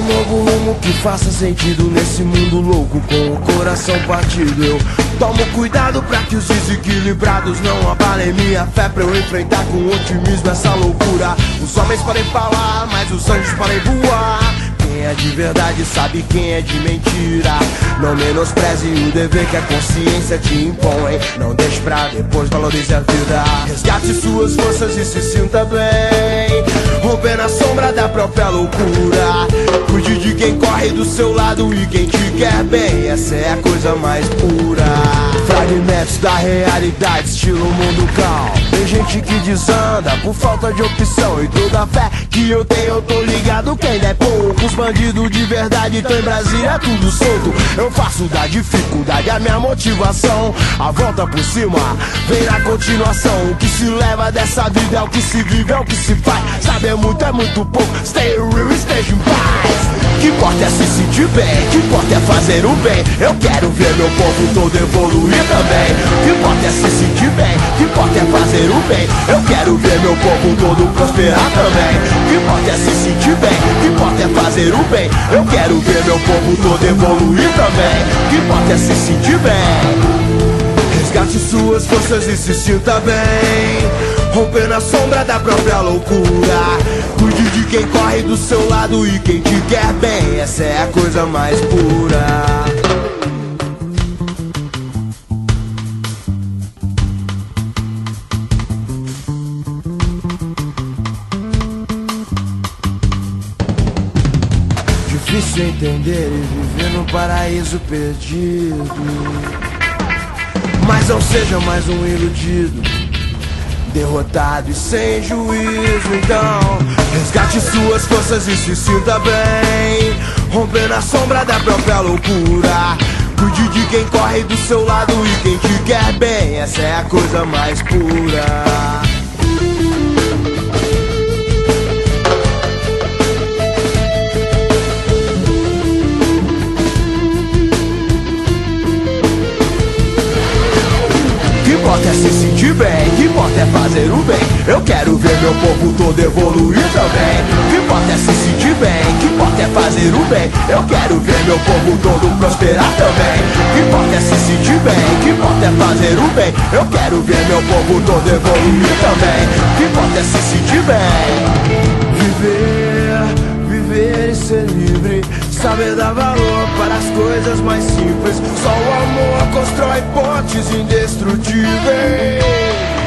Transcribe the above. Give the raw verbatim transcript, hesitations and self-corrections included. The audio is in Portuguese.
novo rumo que faça sentido nesse mundo louco, com o coração partido. Eu tomo cuidado pra que os desequilibrados não abalem minha fé, pra eu enfrentar com otimismo essa loucura. Os homens podem falar, mas os anjos podem voar. Quem é de verdade sabe quem é de mentira. Não menospreze o dever que a consciência te impõe. Não deixe pra depois, valorize a vida. Resgate suas forças e se sinta bem, romper na sombra da própria loucura. Cuide de quem corre do seu lado e quem te quer bem. Essa é a coisa mais pura. Fragmentos da realidade, estilo mundo calmo. Tem gente que desanda por falta de opção, e toda a fé que eu tenho eu tô ligado que ainda é pouco. Os bandidos de verdade tão em Brasília, é tudo solto. Eu faço da dificuldade a minha motivação. A volta por cima vem na continuação. O que se leva dessa vida é o que se vive, é o que se faz. Saber muito é muito pouco, stay real, esteja em paz. Que importa é se sentir bem, que importa é fazer o bem. Eu quero ver meu povo todo evoluir também. Que importa é se sentir bem, que importa é fazer o bem. Eu quero ver meu povo todo prosperar também. Que importa é se sentir bem, que importa é fazer o bem. Eu quero ver meu povo todo evoluir também. Que importa é se sentir bem. Resgate suas forças e se sinta bem, romper na sombra da própria loucura. Cuide de quem corre do seu lado e quem te quer bem. Essa é a coisa mais pura. Difícil entender e viver no paraíso perdido, mas não seja mais um iludido, derrotado e sem juízo. Então resgate suas forças e se sinta bem, romper na sombra da própria loucura. Cuide de quem corre do seu lado e quem te quer bem. Essa é a coisa mais pura. Que importa é se sentir bem, que importa é fazer o bem. Eu quero ver meu povo todo evoluir também. Que importa é se sentir bem, que importa é fazer o bem. Eu quero ver meu povo todo prosperar também. Que importa é se sentir bem, que importa é fazer o bem. Eu quero ver meu povo todo evoluir também. Que importa é se sentir bem. Viver, viver e ser livre, saber dar valor para as coisas mais simples. Só o amor constrói pontes indestrutíveis.